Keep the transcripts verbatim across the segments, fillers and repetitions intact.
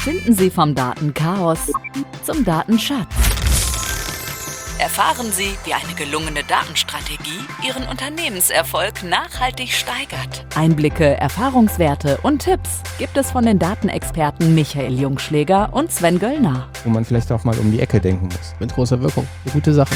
Finden Sie vom Datenchaos zum Datenschatz. Erfahren Sie, wie eine gelungene Datenstrategie Ihren Unternehmenserfolg nachhaltig steigert. Einblicke, Erfahrungswerte und Tipps gibt es von den Datenexperten Michael Jungschläger und Sven Göllner. Wo man vielleicht auch mal um die Ecke denken muss. Mit großer Wirkung. Eine gute Sache.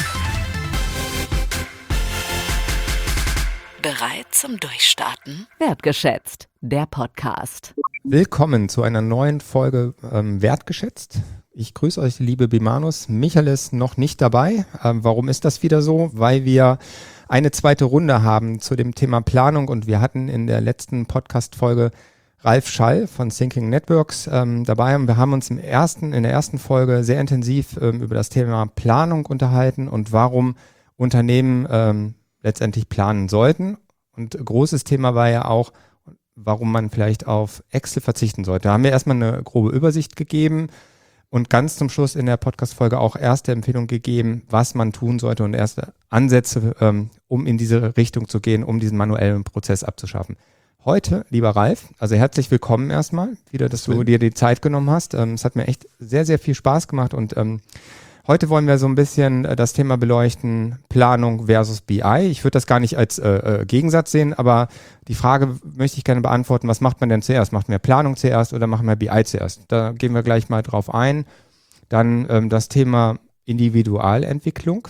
Bereit zum Durchstarten? Wertgeschätzt, der Podcast. Willkommen zu einer neuen Folge ähm, Wertgeschätzt. Ich grüße euch, liebe Bimanus. Michael ist noch nicht dabei. Ähm, warum ist das wieder so? Weil wir eine zweite Runde haben zu dem Thema Planung und wir hatten in der letzten Podcast-Folge Ralf Schall von Thinking Networks ähm, dabei und wir haben uns im ersten, in der ersten Folge sehr intensiv ähm, über das Thema Planung unterhalten und warum Unternehmen ähm, letztendlich planen sollten. Und großes Thema war ja auch, warum man vielleicht auf Excel verzichten sollte. Da haben wir erstmal eine grobe Übersicht gegeben und ganz zum Schluss in der Podcast-Folge auch erste Empfehlungen gegeben, was man tun sollte und erste Ansätze, ähm, um in diese Richtung zu gehen, um diesen manuellen Prozess abzuschaffen. Heute, lieber Ralf, also herzlich willkommen erstmal, wieder, dass du dir die Zeit genommen hast. Ähm, es hat mir echt sehr, sehr viel Spaß gemacht und ähm, heute wollen wir so ein bisschen äh, das Thema beleuchten, Planung versus B I. Ich würde das gar nicht als äh, äh, Gegensatz sehen, aber die Frage möchte ich gerne beantworten, was macht man denn zuerst? Macht man Planung zuerst oder machen wir B I zuerst? Da gehen wir gleich mal drauf ein. Dann ähm, das Thema Individualentwicklung.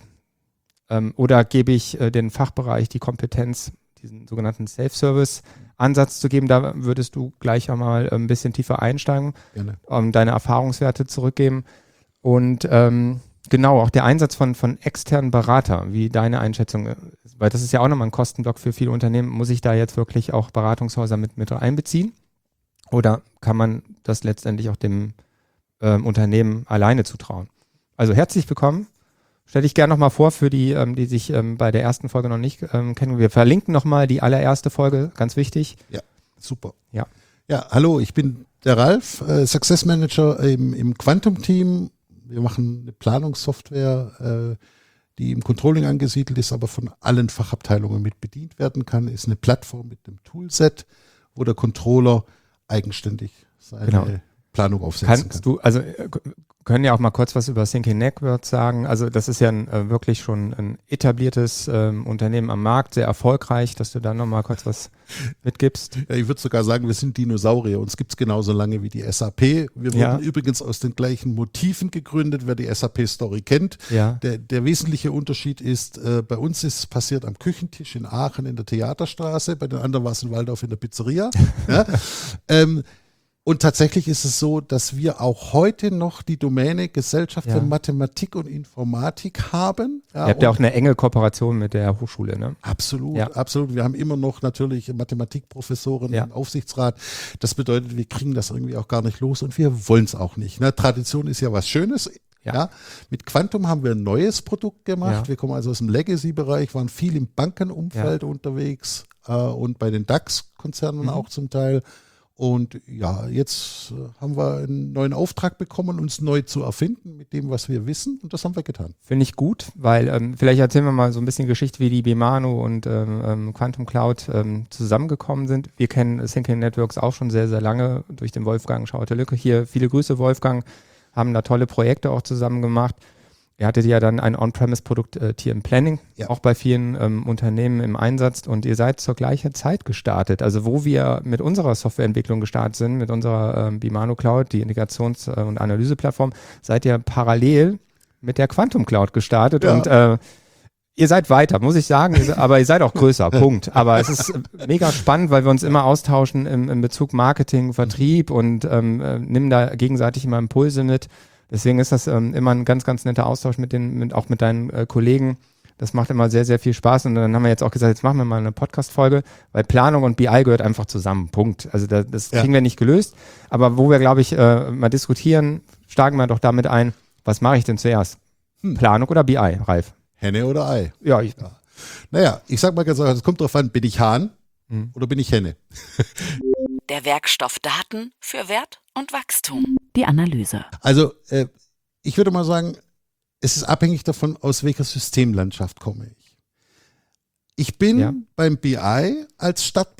Ähm, oder gebe ich äh, den Fachbereich die Kompetenz, diesen sogenannten Self-Service-Ansatz zu geben? Da würdest du gleich einmal ein bisschen tiefer einsteigen, um deine Erfahrungswerte zurückgeben. Und ähm, genau, auch der Einsatz von, von externen Beratern, wie deine Einschätzung ist, weil das ist ja auch nochmal ein Kostenblock für viele Unternehmen. Muss ich da jetzt wirklich auch Beratungshäuser mit, mit einbeziehen? Oder kann man das letztendlich auch dem ähm, Unternehmen alleine zutrauen? Also herzlich willkommen. Stell dich gerne nochmal vor für die, ähm, die sich ähm, bei der ersten Folge noch nicht ähm, kennen. Wir verlinken nochmal die allererste Folge, ganz wichtig. Ja, super. Ja, ja hallo, ich bin der Ralf, äh, Success Manager im, im Quantum-Team. Wir machen eine Planungssoftware, äh, die im Controlling angesiedelt ist, aber von allen Fachabteilungen mit bedient werden kann. Ist eine Plattform mit einem Toolset, wo der Controller eigenständig seine genau. Planung aufsetzen Kannst kann. du, also können ja auch mal kurz was über Thinking Networks sagen. Also das ist ja ein, äh, wirklich schon ein etabliertes ähm, Unternehmen am Markt, sehr erfolgreich, dass du da nochmal kurz was mitgibst. Ja, ich würde sogar sagen, wir sind Dinosaurier. Uns gibt es genauso lange wie die S A P. Wir wurden ja. übrigens aus den gleichen Motiven gegründet, wer die S A P-Story kennt. Ja. Der, der wesentliche Unterschied ist, äh, bei uns ist es passiert am Küchentisch in Aachen in der Theaterstraße, bei den anderen war es in Waldorf in der Pizzeria. ja. ähm, Und tatsächlich ist es so, dass wir auch heute noch die Domäne Gesellschaft ja. für Mathematik und Informatik haben. Ja, Ihr habt ja auch eine enge Kooperation mit der Hochschule, ne? Absolut, ja. absolut. Wir haben immer noch natürlich Mathematikprofessoren ja. im Aufsichtsrat. Das bedeutet, wir kriegen das irgendwie auch gar nicht los und wir wollen es auch nicht. Ne? Tradition ist ja was Schönes. Ja. Ja. Mit Quantum haben wir ein neues Produkt gemacht. Ja. Wir kommen also aus dem Legacy-Bereich, waren viel im Bankenumfeld ja. unterwegs äh, und bei den DAX-Konzernen mhm. auch zum Teil. Und ja, jetzt haben wir einen neuen Auftrag bekommen, uns neu zu erfinden mit dem, was wir wissen. Und das haben wir getan. Finde ich gut, weil ähm, vielleicht erzählen wir mal so ein bisschen Geschichte, wie die Bimano und ähm, Quantum Cloud ähm, zusammengekommen sind. Wir kennen Thinking Networks auch schon sehr, sehr lange durch den Wolfgang Schauter-Lücke. Hier viele Grüße, Wolfgang, haben da tolle Projekte auch zusammen gemacht. Ihr hattet ja dann ein On-Premise-Produkt äh, T M Planning, ja. auch bei vielen ähm, Unternehmen im Einsatz und ihr seid zur gleichen Zeit gestartet. Also wo wir mit unserer Softwareentwicklung gestartet sind, mit unserer ähm, Bimano Cloud, die Integrations- und Analyseplattform, seid ihr parallel mit der Quantum Cloud gestartet ja. und äh, ihr seid weiter, muss ich sagen, aber ihr seid auch größer, Punkt. Aber es ist mega spannend, weil wir uns immer austauschen im, im Bezug Marketing, Vertrieb und ähm, äh, nehmen da gegenseitig immer Impulse mit. Deswegen ist das ähm, immer ein ganz, ganz netter Austausch mit den, mit, auch mit deinen äh, Kollegen. Das macht immer sehr, sehr viel Spaß. Und dann haben wir jetzt auch gesagt, jetzt machen wir mal eine Podcast-Folge, weil Planung und B I gehört einfach zusammen. Punkt. Also da, das ja. kriegen wir nicht gelöst. Aber wo wir, glaube ich, äh, mal diskutieren, steigen wir doch damit ein, was mache ich denn zuerst? Hm. Planung oder B I, Ralf? Henne oder Ei? Ja, ich. Ja. Naja, ich sag mal ganz einfach, es kommt drauf an, bin ich Hahn hm. oder bin ich Henne? Der Werkstoff Daten für Wert und Wachstum. Die Analyse. Also äh, ich würde mal sagen, es ist abhängig davon, aus welcher Systemlandschaft komme ich. Ich bin ja. beim B I als Startpunkt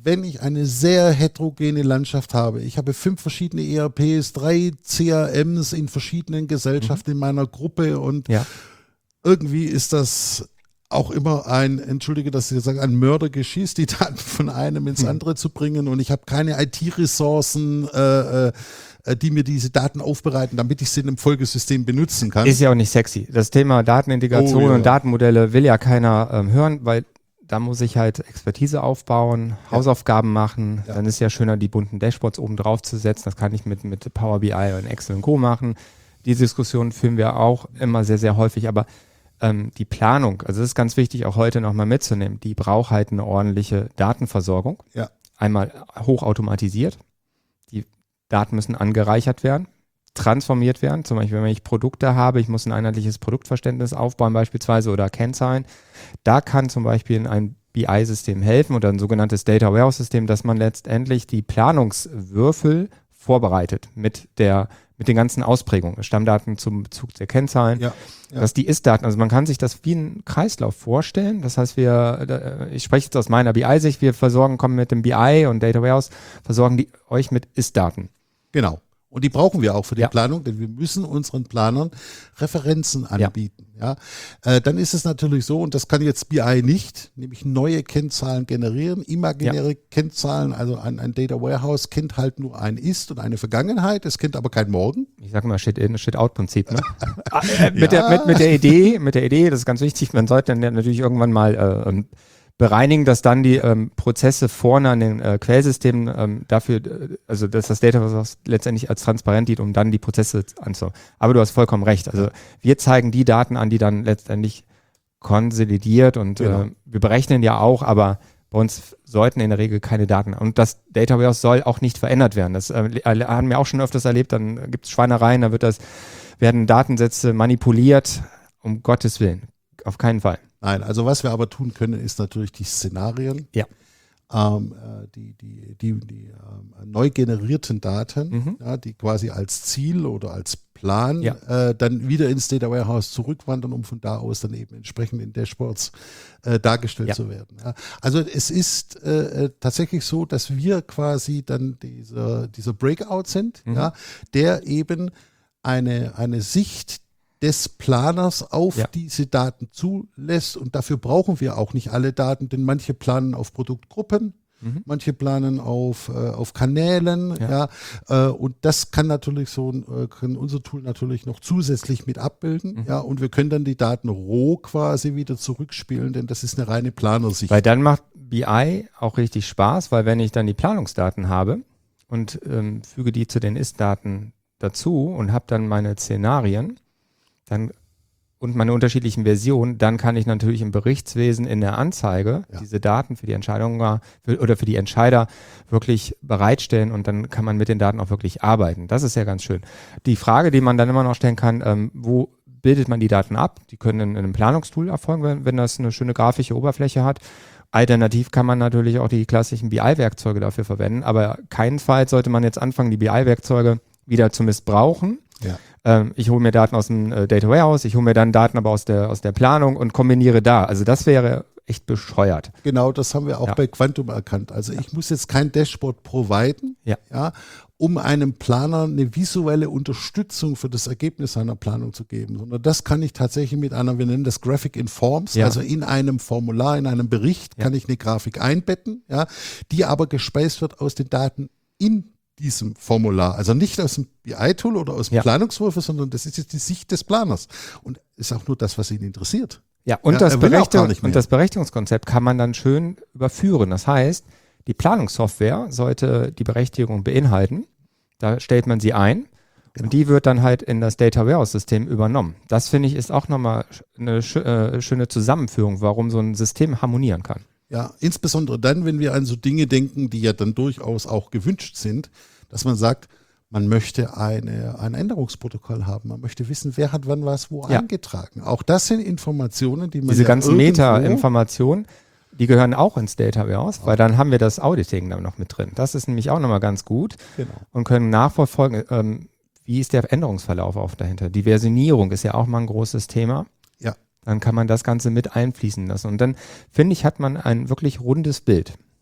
wenn ich eine sehr heterogene Landschaft habe, ich habe fünf verschiedene E R Ps, drei C R Ms in verschiedenen Gesellschaften mhm. in meiner Gruppe und ja. irgendwie ist das auch immer ein, entschuldige, dass ich sage, ein Mördergeschiss, die Daten von einem ins andere mhm. zu bringen und ich habe keine I T-Ressourcen, äh, äh, die mir diese Daten aufbereiten, damit ich sie in einem Folgesystem benutzen kann. Ist ja auch nicht sexy. Das Thema Datenintegration oh, ja. und Datenmodelle will ja keiner ähm, hören, weil da muss ich halt Expertise aufbauen, ja. Hausaufgaben machen. Ja. Dann ist ja schöner, die bunten Dashboards oben drauf zu setzen. Das kann ich mit, mit Power B I und Excel und Co. machen. Die Diskussion führen wir auch immer sehr, sehr häufig. Aber ähm, die Planung, also das ist ganz wichtig, auch heute nochmal mitzunehmen, die braucht halt eine ordentliche Datenversorgung. Ja. Einmal hochautomatisiert. Die Daten müssen angereichert werden, transformiert werden. Zum Beispiel, wenn ich Produkte habe, ich muss ein einheitliches Produktverständnis aufbauen beispielsweise oder Kennzahlen. Da kann zum Beispiel ein B I-System helfen oder ein sogenanntes Data Warehouse-System, dass man letztendlich die Planungswürfel vorbereitet mit der mit den ganzen Ausprägungen, Stammdaten zum Bezug der Kennzahlen, ja, ja. dass die Ist-Daten, also man kann sich das wie einen Kreislauf vorstellen. Das heißt, wir, ich spreche jetzt aus meiner B I-Sicht, wir versorgen, kommen mit dem B I und Data Warehouse, versorgen die euch mit Ist-Daten. Genau. Und die brauchen wir auch für die ja. Planung, denn wir müssen unseren Planern Referenzen anbieten. Ja. ja. Äh, dann ist es natürlich so, und das kann jetzt B I nicht, nämlich neue Kennzahlen generieren, imaginäre ja. Kennzahlen, also ein, ein Data Warehouse kennt halt nur ein Ist und eine Vergangenheit, es kennt aber kein Morgen. Ich sag mal Shit-in, Shit-out-Prinzip. Ne? äh, mit, ja. der, mit, mit der Idee, mit der Idee, das ist ganz wichtig, man sollte dann natürlich irgendwann mal äh, bereinigen, dass dann die ähm, Prozesse vorne an den äh, Quellsystemen ähm, dafür, äh, also dass das Data Warehouse letztendlich als transparent dient, um dann die Prozesse anzunehmen. Aber du hast vollkommen recht. Also wir zeigen die Daten an, die dann letztendlich konsolidiert und genau. äh, wir berechnen ja auch, aber bei uns sollten in der Regel keine Daten. Und das Data Warehouse soll auch nicht verändert werden. Das äh, haben wir auch schon öfters erlebt. Dann gibt es Schweinereien, da wird das, werden Datensätze manipuliert. Um Gottes Willen. Auf keinen Fall. Nein, also was wir aber tun können, ist natürlich die Szenarien, ja. ähm, die, die, die, die ähm, neu generierten Daten, mhm. ja, die quasi als Ziel oder als Plan ja. äh, dann wieder ins Data Warehouse zurückwandern, um von da aus dann eben entsprechend in Dashboards äh, dargestellt ja. zu werden. Ja. Also es ist äh, tatsächlich so, dass wir quasi dann dieser, dieser Breakout sind, mhm. ja, der eben eine, eine Sicht des Planers auf ja. diese Daten zulässt und dafür brauchen wir auch nicht alle Daten, denn manche planen auf Produktgruppen, mhm. manche planen auf, äh, auf Kanälen, ja, ja äh, und das kann natürlich so, äh, kann unser Tool natürlich noch zusätzlich mit abbilden, mhm. ja, und wir können dann die Daten roh quasi wieder zurückspielen, denn das ist eine reine Planersicht. Weil dann macht B I auch richtig Spaß, weil wenn ich dann die Planungsdaten habe und ähm, füge die zu den Ist-Daten dazu und habe dann meine Szenarien, dann und meine unterschiedlichen Versionen, dann kann ich natürlich im Berichtswesen in der Anzeige ja. diese Daten für die Entscheidung für, oder für die Entscheider wirklich bereitstellen und dann kann man mit den Daten auch wirklich arbeiten. Das ist ja ganz schön. Die Frage, die man dann immer noch stellen kann, ähm, wo bildet man die Daten ab? Die können in, in einem Planungstool erfolgen, wenn, wenn das eine schöne grafische Oberfläche hat. Alternativ kann man natürlich auch die klassischen B I-Werkzeuge dafür verwenden, aber keinenfalls sollte man jetzt anfangen, die B I-Werkzeuge wieder zu missbrauchen. Ja. Ähm, ich hole mir Daten aus dem äh, Data Warehouse, ich hole mir dann Daten aber aus der, aus der Planung und kombiniere da. Also das wäre echt bescheuert. Genau, das haben wir auch ja. bei Quantum erkannt. Also ich muss jetzt kein Dashboard providen, ja. Ja, um einem Planer eine visuelle Unterstützung für das Ergebnis seiner Planung zu geben, sondern das kann ich tatsächlich mit einer, wir nennen das Graphic in Forms, ja. also in einem Formular, in einem Bericht ja. kann ich eine Grafik einbetten, ja, die aber gespeist wird aus den Daten in diesem Formular. Also nicht aus dem B I-Tool oder aus dem ja. Planungswürfel, sondern das ist jetzt die Sicht des Planers. Und ist auch nur das, was ihn interessiert. Ja, und, ja, das, Berechtigung, und das Berechtigungskonzept kann man dann schön überführen. Das heißt, die Planungssoftware sollte die Berechtigung beinhalten. Da stellt man sie ein. Genau. Und die wird dann halt in das Data Warehouse-System übernommen. Das, finde ich, ist auch nochmal eine sch- äh, schöne Zusammenführung, warum so ein System harmonieren kann. Ja, insbesondere dann, wenn wir an so Dinge denken, die ja dann durchaus auch gewünscht sind, dass man sagt, man möchte eine, ein Änderungsprotokoll haben. Man möchte wissen, wer hat wann was wo ja. eingetragen. Auch das sind Informationen, die man Diese ja ganzen Meta-Informationen, die gehören auch ins Data Warehouse, okay. weil dann haben wir das Auditing dann noch mit drin. Das ist nämlich auch nochmal ganz gut genau. und können nachverfolgen, ähm, wie ist der Änderungsverlauf auch dahinter. Die Versionierung ist ja auch mal ein großes Thema. Ja. Dann kann man das Ganze mit einfließen lassen. Und dann, finde ich, hat man ein wirklich rundes Bild.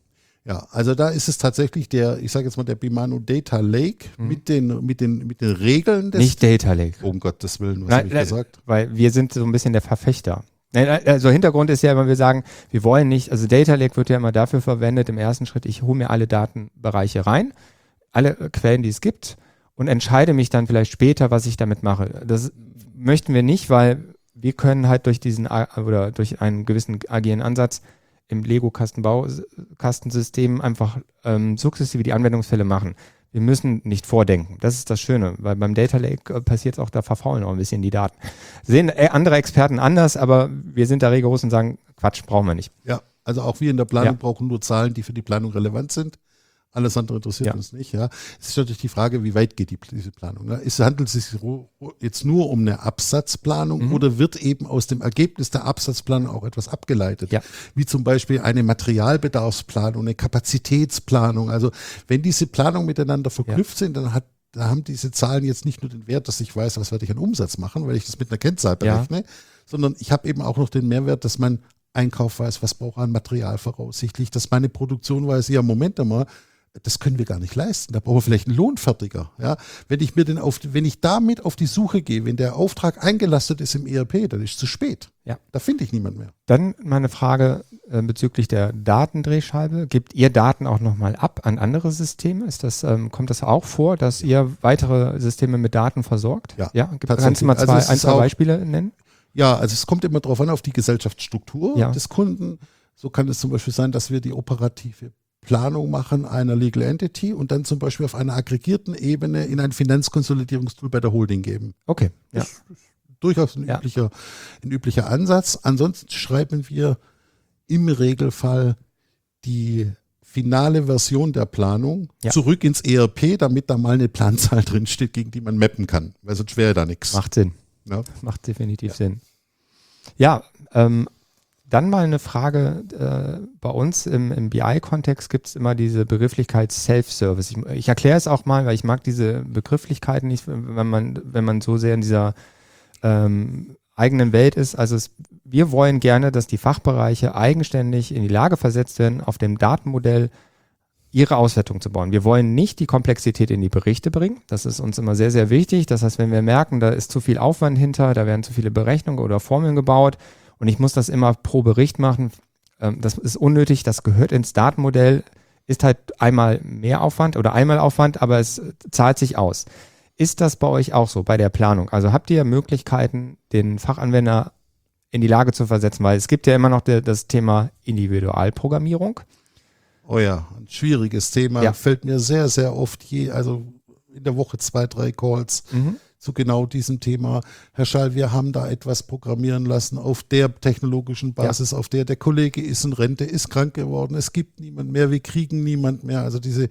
Ja, also da ist es tatsächlich der, ich sage jetzt mal der Bimano Data Lake mhm. mit den mit den mit den Regeln des Nicht Data Lake. Um Gottes Willen, was habe ich gesagt? Weil wir sind so ein bisschen der Verfechter. Also Hintergrund ist ja immer, wir sagen, wir wollen nicht, also Data Lake wird ja immer dafür verwendet, im ersten Schritt, ich hole mir alle Datenbereiche rein, alle Quellen, die es gibt und entscheide mich dann vielleicht später, was ich damit mache. Das möchten wir nicht, weil wir können halt durch diesen oder durch einen gewissen agilen Ansatz im Lego-Kastenbaukastensystem einfach ähm, sukzessive die Anwendungsfälle machen. Wir müssen nicht vordenken. Das ist das Schöne, weil beim Data Lake äh, passiert es auch, da verfaulen auch ein bisschen die Daten. Sehen äh, andere Experten anders, aber wir sind da rigoros und sagen, Quatsch, brauchen wir nicht. Ja, also auch wir in der Planung Ja. brauchen nur Zahlen, die für die Planung relevant sind. Alles andere interessiert Ja. uns nicht. Ja. Es ist natürlich die Frage, wie weit geht die, diese Planung. Ne? Es handelt sich jetzt nur um eine Absatzplanung mhm. oder wird eben aus dem Ergebnis der Absatzplanung auch etwas abgeleitet? Ja. Wie zum Beispiel eine Materialbedarfsplanung, eine Kapazitätsplanung. Also wenn diese Planungen miteinander verknüpft ja. sind, dann hat da haben diese Zahlen jetzt nicht nur den Wert, dass ich weiß, was werde ich an Umsatz machen, weil ich das mit einer Kennzahl berechne, ja. sondern ich habe eben auch noch den Mehrwert, dass mein Einkauf weiß, was braucht an Material voraussichtlich, dass meine Produktion weiß, ja, Moment einmal, das können wir gar nicht leisten. Da brauchen wir vielleicht einen Lohnfertiger. Ja? Wenn ich mir den auf, wenn ich damit auf die Suche gehe, wenn der Auftrag eingelastet ist im E R P, dann ist es zu spät. Ja. Da finde ich niemand mehr. Dann meine Frage äh, bezüglich der Datendrehscheibe. Gebt ihr Daten auch nochmal ab an andere Systeme? Ist das, ähm, kommt das auch vor, dass ihr weitere Systeme mit Daten versorgt? Ja. ja? Kannst du mal zwei, also ein, zwei Beispiele nennen? Ja, also es kommt immer darauf an, auf die Gesellschaftsstruktur ja. des Kunden. So kann es zum Beispiel sein, dass wir die operative Planung machen einer Legal Entity und dann zum Beispiel auf einer aggregierten Ebene in ein Finanzkonsolidierungstool bei der Holding geben. Okay. Ja. Das ist durchaus ein, ja. üblicher, ein üblicher Ansatz. Ansonsten schreiben wir im Regelfall die finale Version der Planung ja. zurück ins E R P, damit da mal eine Planzahl drin steht, gegen die man mappen kann, weil sonst wäre da nichts. Macht Sinn. Ja. Macht definitiv ja. Sinn. Ja, ähm, dann mal eine Frage, äh, bei uns im, im B I-Kontext gibt es immer diese Begrifflichkeit Self-Service. Ich, ich erkläre es auch mal, weil ich mag diese Begrifflichkeiten nicht, wenn man, wenn man so sehr in dieser ähm, eigenen Welt ist. Also es, wir wollen gerne, dass die Fachbereiche eigenständig in die Lage versetzt werden, auf dem Datenmodell ihre Auswertung zu bauen. Wir wollen nicht die Komplexität in die Berichte bringen. Das ist uns immer sehr, sehr wichtig. Das heißt, wenn wir merken, da ist zu viel Aufwand hinter, da werden zu viele Berechnungen oder Formeln gebaut, und ich muss das immer pro Bericht machen. Das ist unnötig, das gehört ins Datenmodell, ist halt einmal mehr Aufwand oder einmal Aufwand, aber es zahlt sich aus. Ist das bei euch auch so, bei der Planung? Also habt ihr Möglichkeiten, den Fachanwender in die Lage zu versetzen? Weil es gibt ja immer noch de, das Thema Individualprogrammierung. Oh ja, ein schwieriges Thema. Ja. Fällt mir sehr, sehr oft je, also in der Woche zwei, drei Calls. Mhm. zu genau diesem Thema. Herr Schall, wir haben da etwas programmieren lassen auf der technologischen Basis, ja. auf der der Kollege ist in Rente, ist krank geworden, es gibt niemand mehr, wir kriegen niemand mehr. Also diese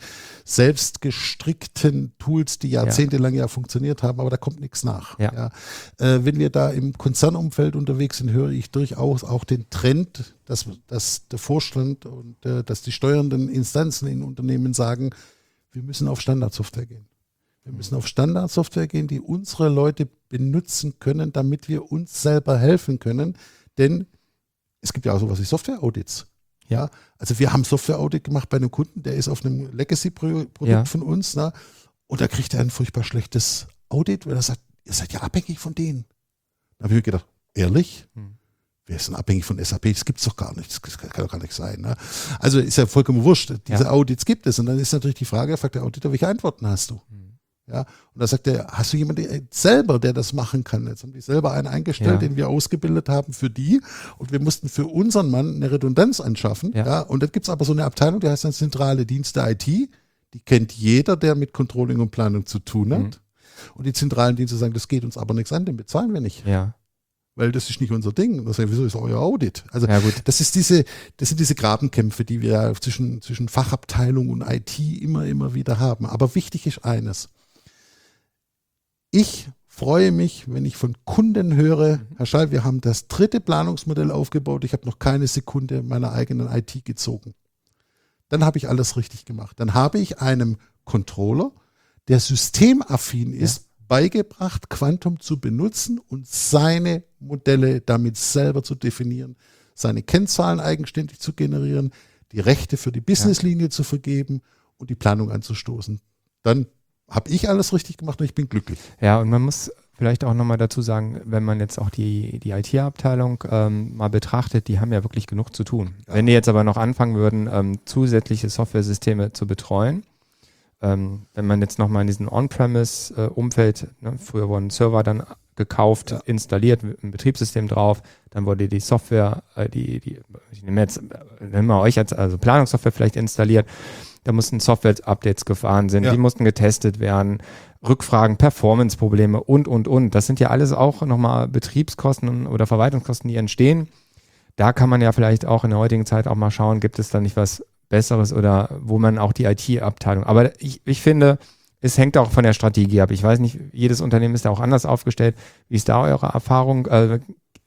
selbstgestrickten Tools, die jahrzehntelang ja, ja funktioniert haben, aber da kommt nichts nach. Ja. Ja. Äh, wenn wir da im Konzernumfeld unterwegs sind, höre ich durchaus auch den Trend, dass, dass der Vorstand und äh, dass die steuernden Instanzen in Unternehmen sagen, wir müssen auf Standardsoftware gehen. Wir müssen auf Standardsoftware gehen, die unsere Leute benutzen können, damit wir uns selber helfen können. Denn es gibt ja auch sowas wie Software-Audits. Ja, also wir haben Software-Audit gemacht bei einem Kunden, der ist auf einem Legacy-Produkt ja. von uns. Na, und da kriegt er ein furchtbar schlechtes Audit, weil er sagt, ihr seid ja abhängig von denen. Da habe ich mir gedacht, ehrlich? Hm. Wir sind abhängig von S A P, das gibt es doch gar nicht, das kann doch gar nicht sein. Ne? Also ist ja vollkommen wurscht, diese ja. Audits gibt es. Und dann ist natürlich die Frage, fragt der Auditor, welche Antworten hast du? Hm. Ja, und da sagt er, hast du jemanden selber, der das machen kann? Jetzt haben die selber einen eingestellt, ja. den wir ausgebildet haben für die. Und wir mussten für unseren Mann eine Redundanz anschaffen. Ja. Ja, und dann gibt es aber so eine Abteilung, die heißt dann Zentrale Dienste I T. Die kennt jeder, der mit Controlling und Planung zu tun hat. Mhm. Und die zentralen Dienste sagen, das geht uns aber nichts an, den bezahlen wir nicht. Ja. Weil das ist nicht unser Ding. Und dann sagen wir, wieso ist euer Audit? Also ja, gut. das ist diese, das sind diese Grabenkämpfe, die wir zwischen, zwischen Fachabteilung und I T immer, immer wieder haben. Aber wichtig ist eines. Ich freue mich, wenn ich von Kunden höre, mhm. Herr Schall, wir haben das dritte Planungsmodell aufgebaut, ich habe noch keine Sekunde meiner eigenen I T gezogen. Dann habe ich alles richtig gemacht. Dann habe ich einem Controller, der systemaffin ist, ja. beigebracht, Quantum zu benutzen und seine Modelle damit selber zu definieren, seine Kennzahlen eigenständig zu generieren, die Rechte für die Businesslinie ja. zu vergeben und die Planung anzustoßen. Dann habe ich alles richtig gemacht und ich bin glücklich. Ja, und man muss vielleicht auch nochmal dazu sagen, wenn man jetzt auch die, die I T-Abteilung ähm, mal betrachtet, die haben ja wirklich genug zu tun. Ja. Wenn die jetzt aber noch anfangen würden, ähm, zusätzliche Software-Systeme zu betreuen, ähm, wenn man jetzt nochmal in diesem On-Premise-Umfeld, äh, ne, früher wurden Server dann gekauft, ja. installiert, mit einem Betriebssystem drauf, dann wurde die Software, äh, die, die, ich nehme jetzt, nehmen wir euch als also Planungssoftware vielleicht installiert, da mussten Software-Updates gefahren sind, ja. die mussten getestet werden, Rückfragen, Performance-Probleme und, und, und. Das sind ja alles auch nochmal Betriebskosten oder Verwaltungskosten, die entstehen. Da kann man ja vielleicht auch in der heutigen Zeit auch mal schauen, gibt es da nicht was Besseres oder wo man auch die I T-Abteilung, aber ich, ich finde, es hängt auch von der Strategie ab. Ich weiß nicht, jedes Unternehmen ist da auch anders aufgestellt. Wie ist da eure Erfahrung? Äh,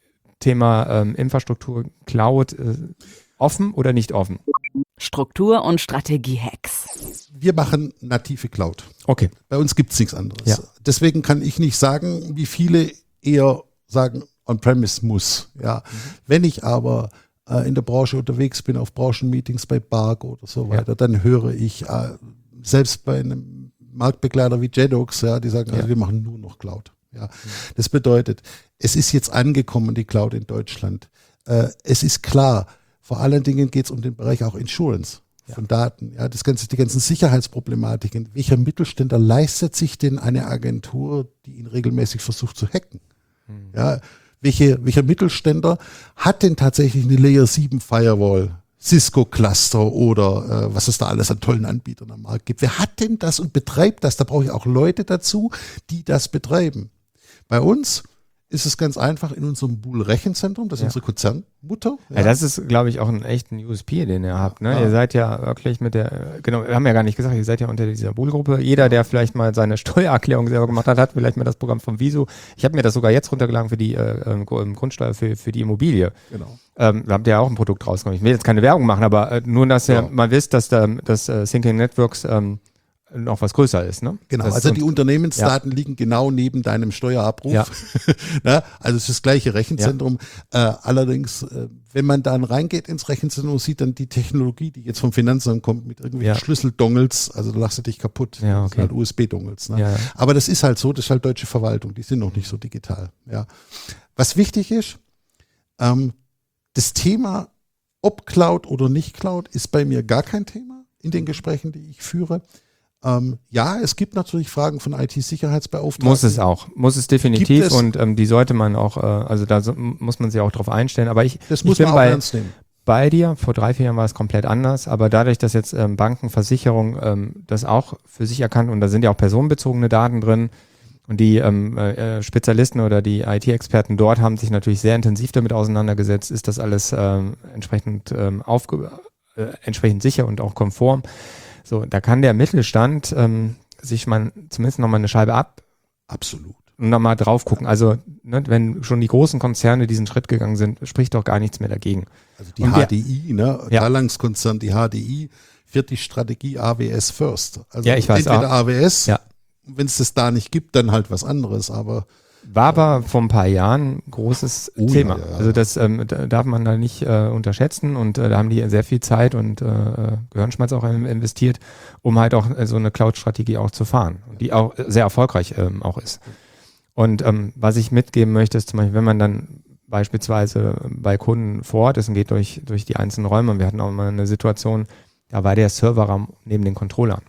Thema ähm, Infrastruktur, Cloud, äh, offen oder nicht offen? Struktur- und Strategie-Hacks. Wir machen native Cloud. Okay. Bei uns gibt es nichts anderes. Ja. Deswegen kann ich nicht sagen, wie viele eher sagen, On-Premise muss. Ja. Mhm. Wenn ich aber äh, in der Branche unterwegs bin, auf Branchenmeetings bei B A G oder so weiter, ja. dann höre ich äh, selbst bei einem Marktbegleiter wie Jedox, ja, die sagen, ja. also wir machen nur noch Cloud. Ja. Mhm. Das bedeutet, es ist jetzt angekommen, die Cloud in Deutschland. Äh, es ist klar, vor allen Dingen geht es um den Bereich auch Insurance von ja. Daten. Ja, das ganze, die ganzen Sicherheitsproblematiken. Welcher Mittelständler leistet sich denn eine Agentur, die ihn regelmäßig versucht zu hacken? Mhm. Ja, welche, welcher Mittelständler hat denn tatsächlich eine Layer sieben Firewall, Cisco Cluster oder äh, was es da alles an tollen Anbietern am Markt gibt? Wer hat denn das und betreibt das? Da brauche ich auch Leute dazu, die das betreiben. Bei uns ist es ganz einfach in unserem Bool-Rechenzentrum, das ist ja. unsere Konzernmutter. Ja. ja, das ist, glaube ich, auch ein echten U S P, den ihr habt. Ne? Ja. Ihr seid ja wirklich mit der, genau, wir haben ja gar nicht gesagt, ihr seid ja unter dieser Bool-Gruppe. Jeder, der vielleicht mal seine Steuererklärung selber gemacht hat, hat vielleicht mal das Programm vom Visu. Ich habe mir das sogar jetzt runtergeladen für die äh, Grundsteuer für, für die Immobilie. Genau. Ähm, da habt ihr ja auch ein Produkt rausgekommen. Ich will jetzt keine Werbung machen, aber äh, nur, dass ihr ja. mal wisst, dass da, das äh, Syncing Networks ähm, noch was größer ist, ne? Genau, das also die Unternehmensdaten ja. liegen genau neben deinem Steuerabruf. Ja. Na, also es ist das gleiche Rechenzentrum. Ja. Äh, allerdings, äh, wenn man dann reingeht ins Rechenzentrum, sieht dann die Technologie, die jetzt vom Finanzamt kommt, mit irgendwelchen ja. Schlüsseldongles, also da lachst du dich kaputt. Ja, okay. Das sind halt U S B-Dongles. Ne? Ja, ja. Aber das ist halt so, das ist halt deutsche Verwaltung, die sind noch nicht so digital. Ja. Was wichtig ist, ähm, das Thema, ob Cloud oder nicht Cloud, ist bei mir gar kein Thema in den Gesprächen, die ich führe. Ähm, ja, es gibt natürlich Fragen von I T-Sicherheitsbeauftragten. Muss es auch, muss es definitiv es? und ähm, die sollte man auch, äh, also da so, muss man sich auch drauf einstellen. Aber ich, das muss ich bin man auch bei, ernst nehmen. bei dir, vor drei, vier Jahren war es komplett anders, aber dadurch, dass jetzt ähm, Banken, Versicherungen ähm, das auch für sich erkannt und da sind ja auch personenbezogene Daten drin und die ähm, äh, Spezialisten oder die I T-Experten dort haben sich natürlich sehr intensiv damit auseinandergesetzt, ist das alles ähm, entsprechend, ähm, aufge- äh, entsprechend sicher und auch konform. So, da kann der Mittelstand ähm, sich mal zumindest nochmal eine Scheibe ab. Absolut. Und nochmal drauf gucken. Also, ne, wenn schon die großen Konzerne diesen Schritt gegangen sind, spricht doch gar nichts mehr dagegen. Also die und H D I, der, ne? Ja. Talanx-Konzern, die H D I, führt die Strategie A W S First. Also ja, ich weiß entweder auch. A W S, ja. wenn es das da nicht gibt, dann halt was anderes, aber war aber vor ein paar Jahren ein großes oh, Thema. Ja, ja. Also das ähm, da darf man da nicht äh, unterschätzen und äh, da haben die sehr viel Zeit und äh, Gehirnschmalz auch investiert, um halt auch äh, so eine Cloud-Strategie auch zu fahren, die auch sehr erfolgreich ähm, auch ist. Und ähm, was ich mitgeben möchte, ist zum Beispiel, wenn man dann beispielsweise bei Kunden vor Ort ist und geht durch, durch die einzelnen Räume, und wir hatten auch mal eine Situation, da war der Serverraum neben den Controllern.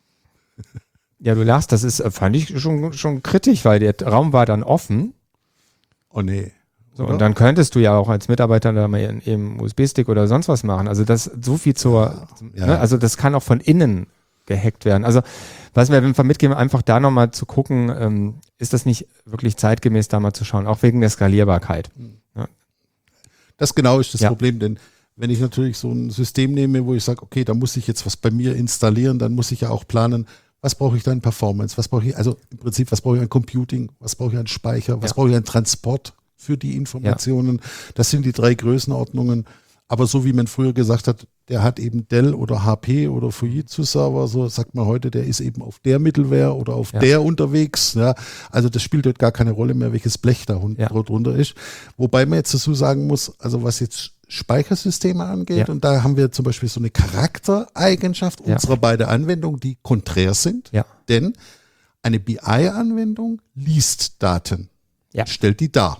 Ja, du lachst, das ist, fand ich schon, schon kritisch, weil der Raum war dann offen. Oh nee. So, und dann könntest du ja auch als Mitarbeiter da mal eben U S B-Stick oder sonst was machen. Also das so viel zur, ja, ja. Ne? Also das kann auch von innen gehackt werden. Also was wir einfach mitgeben, einfach da nochmal zu gucken, ähm, ist das nicht wirklich zeitgemäß, da mal zu schauen, auch wegen der Skalierbarkeit. Ja. Das genau ist das ja. Problem, denn wenn ich natürlich so ein System nehme, wo ich sage, okay, da muss ich jetzt was bei mir installieren, dann muss ich ja auch planen, was brauche ich da in Performance, was brauche ich, also im Prinzip, was brauche ich an Computing, was brauche ich an Speicher, was ja. brauche ich an Transport für die Informationen. Ja. Das sind die drei Größenordnungen. Aber so wie man früher gesagt hat, der hat eben Dell oder H P oder Fujitsu-Server, so sagt man heute, der ist eben auf der Middleware oder auf ja. der unterwegs. Ja. Also das spielt dort gar keine Rolle mehr, welches Blech da ja. drunter ist. Wobei man jetzt dazu sagen muss, also was jetzt Speichersysteme angeht, ja. und da haben wir zum Beispiel so eine Charaktereigenschaft ja. unserer beiden Anwendungen, die konträr sind, ja. denn eine B I-Anwendung liest Daten, ja. stellt die dar.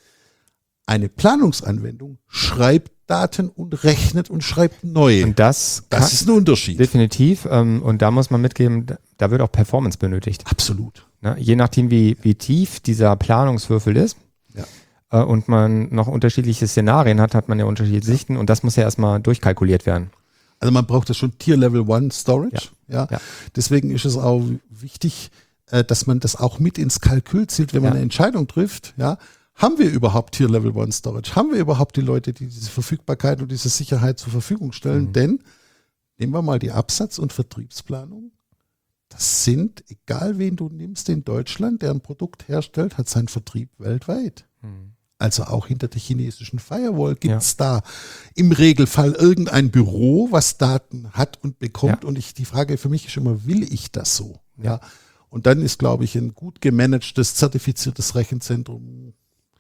Eine Planungsanwendung schreibt Daten und rechnet und schreibt neue. Und das, das ist ein Unterschied. Definitiv. Ähm, und da muss man mitgeben, da wird auch Performance benötigt. Absolut. Ne? Je nachdem, wie, wie tief dieser Planungswürfel ist ja. äh, und man noch unterschiedliche Szenarien hat, hat man ja unterschiedliche ja. Sichten und das muss ja erstmal durchkalkuliert werden. Also man braucht das schon Tier Level One Storage. Ja. Ja. Ja. Deswegen ist es auch wichtig, äh, dass man das auch mit ins Kalkül zieht, wenn man ja. eine Entscheidung trifft. Ja. Haben wir überhaupt Tier Level One Storage? Haben wir überhaupt die Leute, die diese Verfügbarkeit und diese Sicherheit zur Verfügung stellen? Mhm. Denn, nehmen wir mal die Absatz- und Vertriebsplanung. Das sind, egal wen du nimmst in Deutschland, der ein Produkt herstellt, hat seinen Vertrieb weltweit. Mhm. Also auch hinter der chinesischen Firewall gibt es ja. da im Regelfall irgendein Büro, was Daten hat und bekommt. Ja. Und ich, die Frage für mich ist immer, will ich das so? Ja. ja. Und dann ist, glaube ich, ein gut gemanagtes, zertifiziertes Rechenzentrum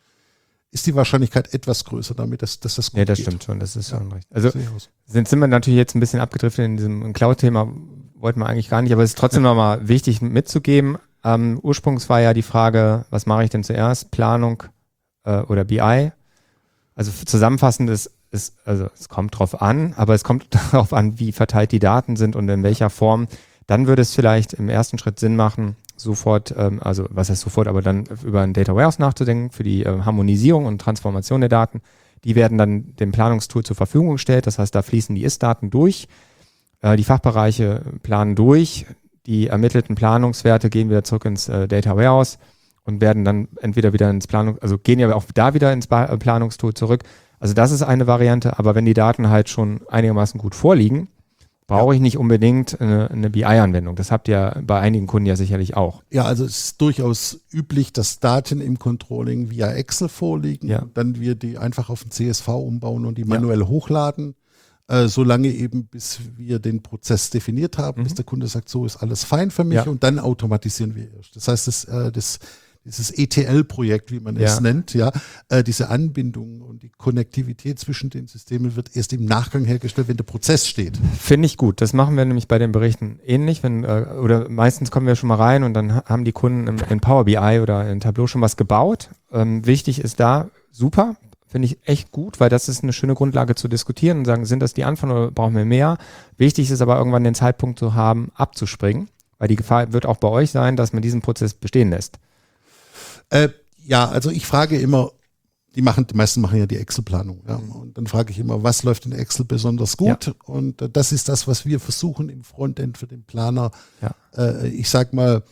ist die Wahrscheinlichkeit etwas größer damit, dass, dass das gut Ja, das geht. stimmt schon, das ist ja. schon recht. Also sind, sind wir natürlich jetzt ein bisschen abgedriftet in diesem Cloud-Thema, wollten wir eigentlich gar nicht, aber es ist trotzdem ja. nochmal wichtig mitzugeben. Ähm, ursprünglich war ja die Frage, was mache ich denn zuerst? Planung äh, oder B I? Also zusammenfassend ist, ist, also es kommt drauf an, aber es kommt darauf an, wie verteilt die Daten sind und in welcher Form. Dann würde es vielleicht im ersten Schritt Sinn machen, sofort, ähm, also was heißt sofort, aber dann über ein Data Warehouse nachzudenken für die äh, Harmonisierung und Transformation der Daten. Die werden dann dem Planungstool zur Verfügung gestellt. Das heißt, da fließen die Ist-Daten durch. Äh, die Fachbereiche planen durch. Die ermittelten Planungswerte gehen wieder zurück ins äh, Data Warehouse und werden dann entweder wieder ins Planung, also gehen ja auch da wieder ins ba- Planungstool zurück. Also das ist eine Variante, aber wenn die Daten halt schon einigermaßen gut vorliegen, brauche ich nicht unbedingt eine, eine B I-Anwendung. Das habt ihr bei einigen Kunden ja sicherlich auch. Ja, also es ist durchaus üblich, dass Daten im Controlling via Excel vorliegen. Ja. Und dann wir die einfach auf den C S V umbauen und die manuell ja. hochladen, äh, solange eben, bis wir den Prozess definiert haben, mhm. bis der Kunde sagt, so ist alles fein für mich ja. und dann automatisieren wir erst. Das heißt, das, äh, das dieses E T L-Projekt, wie man es ja. nennt, ja, äh, diese Anbindung und die Konnektivität zwischen den Systemen wird erst im Nachgang hergestellt, wenn der Prozess steht. Finde ich gut. Das machen wir nämlich bei den Berichten ähnlich, wenn äh, oder meistens kommen wir schon mal rein und dann haben die Kunden in, in Power B I oder in Tableau schon was gebaut. Ähm, wichtig ist da, super, finde ich echt gut, weil das ist eine schöne Grundlage zu diskutieren und sagen, sind das die Anforderungen oder brauchen wir mehr? Wichtig ist aber irgendwann den Zeitpunkt zu haben, abzuspringen, weil die Gefahr wird auch bei euch sein, dass man diesen Prozess bestehen lässt. Äh, ja, also ich frage immer, die machen, die meisten machen ja die Excel-Planung, ja, und dann frage ich immer, was läuft in Excel besonders gut? Ja. Und äh, das ist das, was wir versuchen im Frontend für den Planer. Ja. Äh, ich sag mal,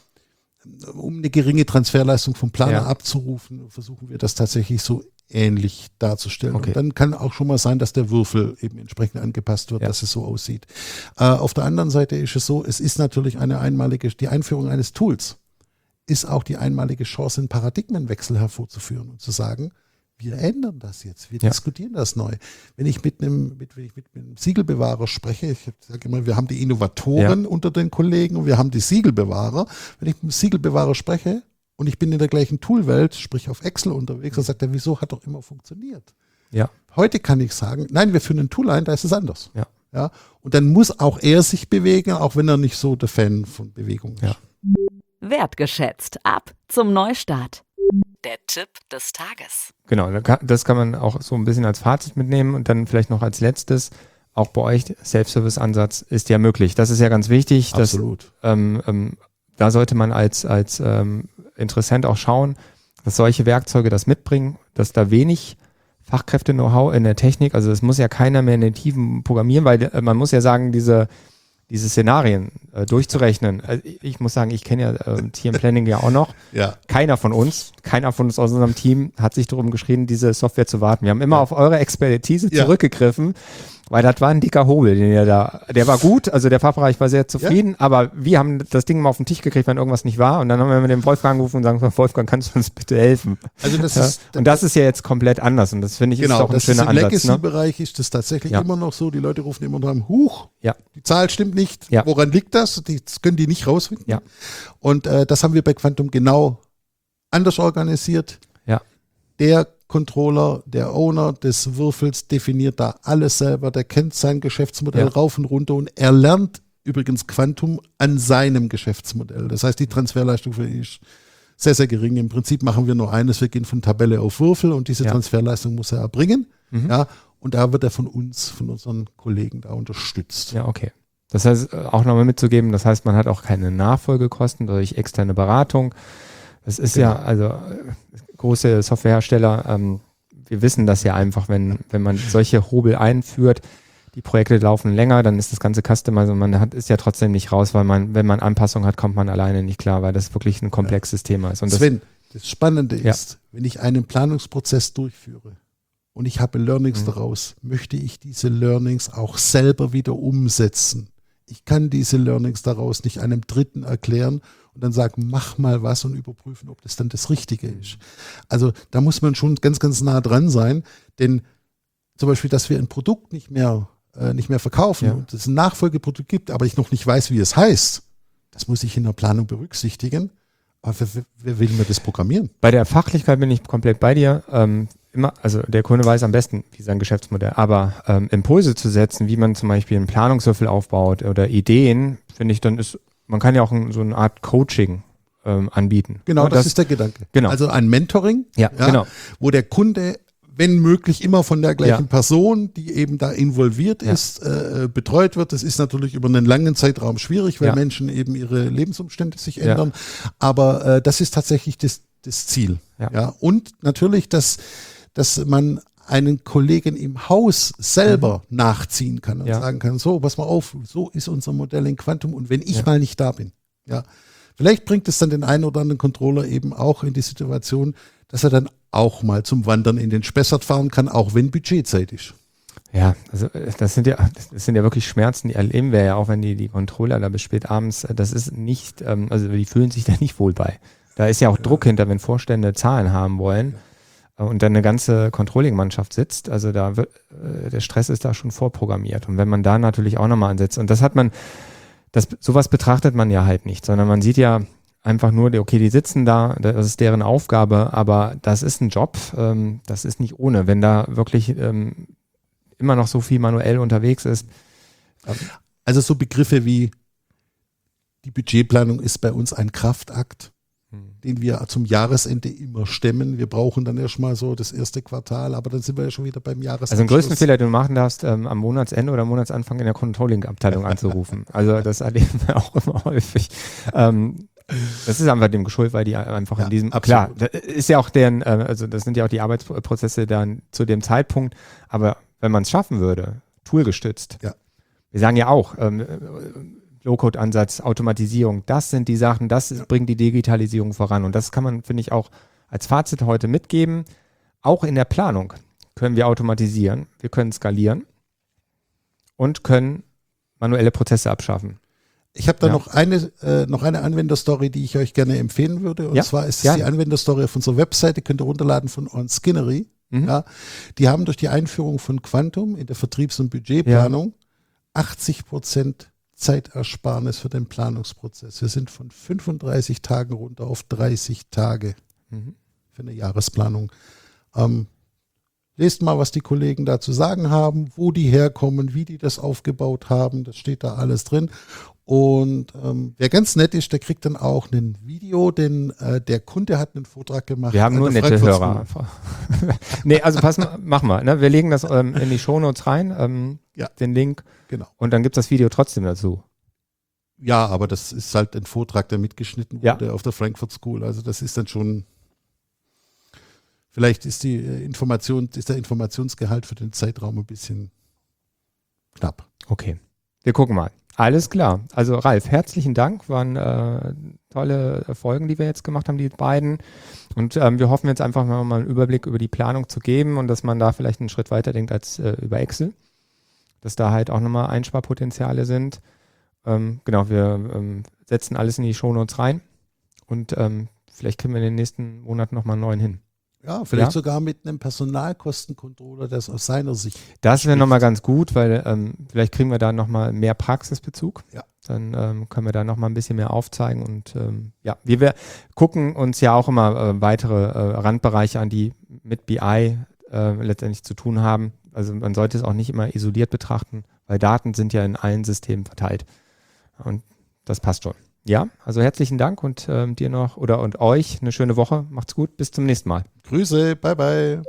um eine geringe Transferleistung vom Planer ja. abzurufen, versuchen wir das tatsächlich so ähnlich darzustellen. Okay. Und dann kann auch schon mal sein, dass der Würfel eben entsprechend angepasst wird, ja. dass es so aussieht. Äh, auf der anderen Seite ist es so, es ist natürlich eine einmalige, die Einführung eines Tools ist auch die einmalige Chance, einen Paradigmenwechsel hervorzuführen und zu sagen, wir ändern das jetzt, wir ja. diskutieren das neu. Wenn ich mit einem, mit, wenn ich mit einem Siegelbewahrer spreche, ich sage immer, wir haben die Innovatoren ja. unter den Kollegen und wir haben die Siegelbewahrer. Wenn ich mit einem Siegelbewahrer spreche und ich bin in der gleichen Toolwelt, sprich auf Excel unterwegs, dann sagt er, wieso hat doch immer funktioniert? Ja. Heute kann ich sagen, nein, wir führen ein Tool ein, da ist es anders. Ja. Ja. Und dann muss auch er sich bewegen, auch wenn er nicht so der Fan von Bewegung ist. Ja. Wertgeschätzt. Ab zum Neustart. Der Tipp des Tages. Genau, das kann man auch so ein bisschen als Fazit mitnehmen und dann vielleicht noch als letztes, auch bei euch, Self-Service-Ansatz ist ja möglich. Das ist ja ganz wichtig. Absolut. Dass, ähm, ähm, da sollte man als, als ähm, Interessent auch schauen, dass solche Werkzeuge das mitbringen, dass da wenig Fachkräfte-Know-how in der Technik, also es muss ja keiner mehr in den Tiefen programmieren, weil äh, man muss ja sagen, diese diese Szenarien äh, durchzurechnen. Also ich muss sagen, ich kenne ja äh, T M Planning ja auch noch. Ja. Keiner von uns, keiner von uns aus unserem Team hat sich darum geschrien, diese Software zu warten. Wir haben immer ja. auf eure Expertise ja. zurückgegriffen Weil das war ein dicker Hobel, den ihr da, der war gut, also der Fachbereich war sehr zufrieden, ja. aber wir haben das Ding mal auf den Tisch gekriegt, wenn irgendwas nicht war und dann haben wir mit dem Wolfgang angerufen und sagen, Wolfgang, kannst du uns bitte helfen? Also das ja. ist, und das ist ja jetzt komplett anders und das finde ich genau, ist auch ein schöner Ansatz. Genau, im Legacy-Bereich ne? ist das tatsächlich ja. immer noch so, die Leute rufen immer dran, huch, ja. die Zahl stimmt nicht, ja. woran liegt das? Das können die nicht rausfinden. Ja. Und äh, das haben wir bei Quantum genau anders organisiert. Ja. Der Controller, der Owner des Würfels definiert da alles selber, der kennt sein Geschäftsmodell ja. rauf und runter und er lernt übrigens Quantum an seinem Geschäftsmodell. Das heißt, die Transferleistung für ihn ist sehr, sehr gering. Im Prinzip machen wir nur eines, wir gehen von Tabelle auf Würfel und diese ja. Transferleistung muss er erbringen. Mhm. Ja, und da wird er von uns, von unseren Kollegen da unterstützt. Ja, okay. Das heißt, auch nochmal mitzugeben, das heißt, man hat auch keine Nachfolgekosten durch externe Beratung. Das ist genau. ja, also große Softwarehersteller, ähm, wir wissen das ja einfach, wenn, wenn man solche Hobel einführt, die Projekte laufen länger, dann ist das ganze Customer, also man hat, ist ja trotzdem nicht raus, weil man, wenn man Anpassungen hat, kommt man alleine nicht klar, weil das wirklich ein komplexes ja. Thema ist. Und Sven, das, das Spannende ja. ist, wenn ich einen Planungsprozess durchführe und ich habe Learnings mhm. daraus, möchte ich diese Learnings auch selber wieder umsetzen. Ich kann diese Learnings daraus nicht einem Dritten erklären und dann sagen, mach mal was und überprüfen, ob das dann das Richtige ist. Also da muss man schon ganz, ganz nah dran sein, denn zum Beispiel, dass wir ein Produkt nicht mehr, äh, nicht mehr verkaufen ja. und es ein Nachfolgeprodukt gibt, aber ich noch nicht weiß, wie es heißt, das muss ich in der Planung berücksichtigen. Aber wer, wer will mir das programmieren? Bei der Fachlichkeit bin ich komplett bei dir. Ähm, immer, also der Kunde weiß am besten, wie sein Geschäftsmodell, aber ähm, Impulse zu setzen, wie man zum Beispiel einen Planungswürfel aufbaut oder Ideen, finde ich, dann ist, man kann ja auch ein, so eine Art Coaching ähm, anbieten. Genau, ja, das, das ist der Gedanke. Genau. Also ein Mentoring, ja, ja, genau. wo der Kunde, wenn möglich, immer von der gleichen ja. Person, die eben da involviert ja. ist, äh, betreut wird. Das ist natürlich über einen langen Zeitraum schwierig, weil ja. Menschen eben ihre Lebensumstände sich ändern. Ja. Aber äh, das ist tatsächlich das, das Ziel. Ja. Ja. Und natürlich, dass, dass man einen Kollegen im Haus selber mhm. nachziehen kann und ja. sagen kann, so, pass mal auf, so ist unser Modell in Quantum und wenn ich ja. mal nicht da bin, ja, vielleicht bringt es dann den einen oder anderen Controller eben auch in die Situation, dass er dann auch mal zum Wandern in den Spessart fahren kann, auch wenn Budgetzeit ist. Ja, also das sind ja, das sind ja wirklich Schmerzen, die erleben wir ja auch, wenn die, die Controller da bis spät abends, das ist nicht, also die fühlen sich da nicht wohl bei. Da ist ja auch ja. Druck hinter, wenn Vorstände Zahlen haben wollen. Ja. Und dann eine ganze Controlling-Mannschaft sitzt, also da wird, äh, der Stress ist da schon vorprogrammiert. Und wenn man da natürlich auch nochmal ansetzt, und das hat man, das, sowas betrachtet man ja halt nicht, sondern man sieht ja einfach nur, okay, die sitzen da, das ist deren Aufgabe, aber das ist ein Job, ähm, das ist nicht ohne, wenn da wirklich ähm, immer noch so viel manuell unterwegs ist. Also so Begriffe wie die Budgetplanung ist bei uns ein Kraftakt, den wir zum Jahresende immer stemmen. Wir brauchen dann erstmal so das erste Quartal, aber dann sind wir ja schon wieder beim Jahresende. Also den größten Fehler, den du machen darfst, ähm, am Monatsende oder Monatsanfang in der Controlling-Abteilung anzurufen. Also das erleben wir auch immer häufig. Ähm, das ist einfach dem geschuldet, weil die einfach ja, in diesem, absolut. Klar, das ist ja auch deren, äh, also das sind ja auch die Arbeitsprozesse dann zu dem Zeitpunkt, aber wenn man es schaffen würde, toolgestützt, ja. wir sagen ja auch, ähm, Low-Code-Ansatz, Automatisierung, das sind die Sachen, das ja. bringt die Digitalisierung voran. Und das kann man, finde ich, auch als Fazit heute mitgeben. Auch in der Planung können wir automatisieren, wir können skalieren und können manuelle Prozesse abschaffen. Ich habe da ja. noch eine äh, noch eine Anwenderstory, die ich euch gerne empfehlen würde. Und ja. zwar ist es ja. die Anwenderstory auf unserer Webseite, könnt ihr runterladen von OnSkinnery. Mhm. Ja. Die haben durch die Einführung von Quantum in der Vertriebs- und Budgetplanung ja. achtzig Prozent Zeitersparnis für den Planungsprozess. Wir sind von fünfunddreißig Tagen runter auf dreißig Tage mhm. für eine Jahresplanung. Ähm, lest mal, was die Kollegen da zu sagen haben, wo die herkommen, wie die das aufgebaut haben. Das steht da alles drin. Und ähm, wer ganz nett ist, der kriegt dann auch ein Video, denn äh, der Kunde hat einen Vortrag gemacht. Wir haben nur nette Hörer. Nee, also pass mal, mach mal. Ne? Wir legen das ähm, in die Shownotes rein, ähm, ja. den Link. Genau. Und dann gibt es das Video trotzdem dazu. Ja, aber das ist halt ein Vortrag, der mitgeschnitten wurde ja. auf der Frankfurt School. Also das ist dann schon, vielleicht ist die Information, ist der Informationsgehalt für den Zeitraum ein bisschen knapp. Okay, wir gucken mal. Alles klar. Also Ralf, herzlichen Dank. Waren äh, tolle Folgen, die wir jetzt gemacht haben, die beiden. Und ähm, wir hoffen jetzt einfach mal, mal einen Überblick über die Planung zu geben und dass man da vielleicht einen Schritt weiter denkt als äh, über Excel. dass da halt auch nochmal Einsparpotenziale sind. Ähm, genau, wir ähm, setzen alles in die Shownotes rein und ähm, vielleicht kriegen wir in den nächsten Monaten nochmal einen neuen hin. Ja, vielleicht ja? sogar mit einem Personalkostencontroller, das aus seiner Sicht Das wäre nochmal ganz gut, weil ähm, vielleicht kriegen wir da nochmal mehr Praxisbezug. Ja. Dann ähm, können wir da nochmal ein bisschen mehr aufzeigen. Und ähm, ja, wir, wir gucken uns ja auch immer äh, weitere äh, Randbereiche an, die mit B I äh, letztendlich zu tun haben. Also man sollte es auch nicht immer isoliert betrachten, weil Daten sind ja in allen Systemen verteilt. Und das passt schon. Ja, also herzlichen Dank und ähm, dir noch oder und euch eine schöne Woche. Macht's gut, bis zum nächsten Mal. Grüße, bye bye.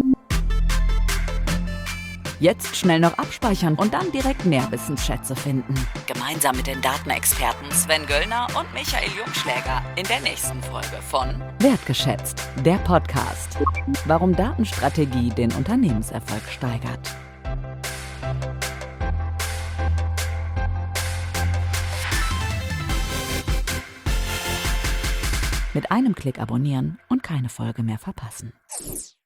Jetzt schnell noch abspeichern und dann direkt mehr Wissensschätze finden. Gemeinsam mit den Datenexperten Sven Göllner und Michael Jungschläger in der nächsten Folge von Wertgeschätzt, der Podcast. Warum Datenstrategie den Unternehmenserfolg steigert. Mit einem Klick abonnieren und keine Folge mehr verpassen.